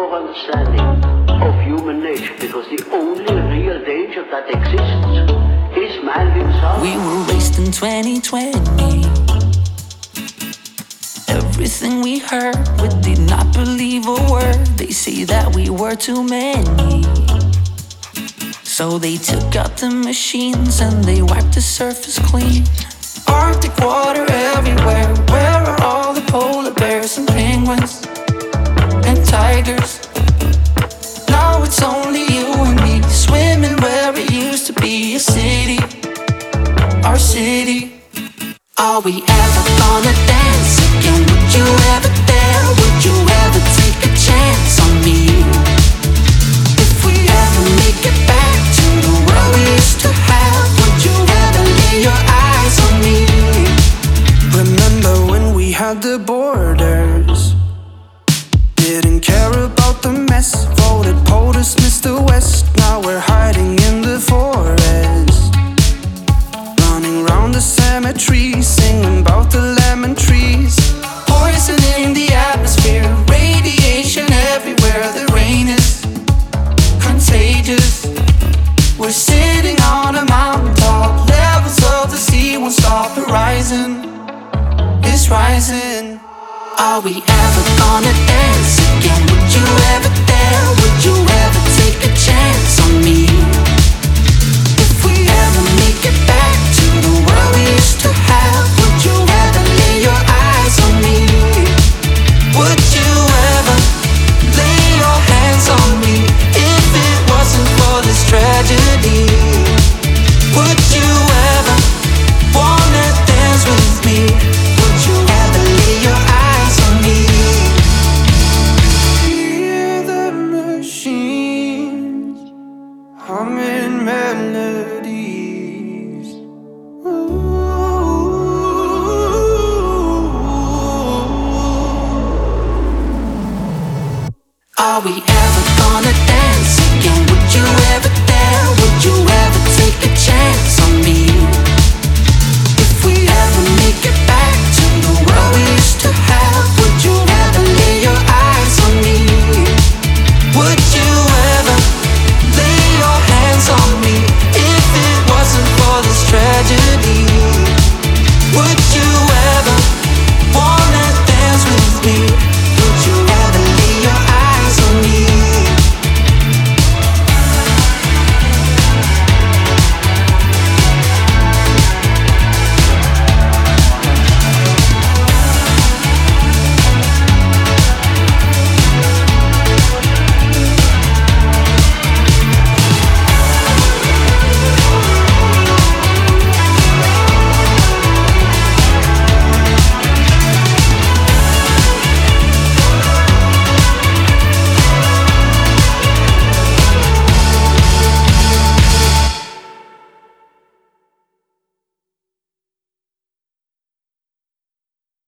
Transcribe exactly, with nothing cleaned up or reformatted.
your understanding of human nature, because the only real danger that exists is man himself. We were raised in twenty twenty. Everything we heard, we did not believe a word. They say that we were too many. So they took out the machines and they wiped the surface clean. Arctic water everywhere. Where are all the polar bears and penguins and tigers? Now it's only you and me, swimming where it used to be a city, our city. Are we ever gonna dance again? Would you ever dare? Would you ever take a chance on me? If we ever make it back to the world we used to have, would you ever lay your eyes on me? Remember when we had the borders? Didn't care about the mess. Voted POTUS, Mister West. Now we're hiding in the forest, running round the cemetery, singing about the lemon trees. Poison in the atmosphere, radiation everywhere. The rain is contagious. We're sitting on a mountaintop, levels of the sea won't stop. The rising is rising. Are we ever gonna dance again? Would you ever dare? Would you ever take a chance on me? If we ever make it back to the world we used to have, would you ever lay your eyes on me? Would you ever lay your hands on me? If it wasn't for this tragedy, would you ever wanna dance with me? Would you ever lay your eyes on me? Hear the machines humming melodies. Ooh. Are we ever gonna dance again? Would you ever dare? Would you ever take a chance